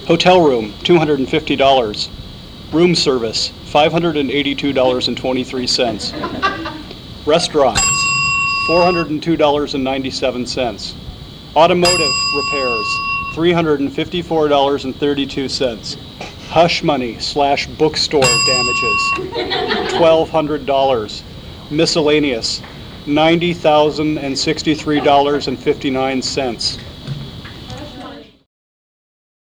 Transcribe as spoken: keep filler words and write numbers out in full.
Hotel room, two hundred fifty dollars. Room service, five hundred eighty-two dollars and twenty-three cents. Restaurant, four hundred two dollars and ninety-seven cents. Automotive repairs, three hundred fifty-four dollars and thirty-two cents. Hush money slash bookstore damages, twelve hundred dollars. Miscellaneous, ninety thousand sixty-three dollars and fifty-nine cents.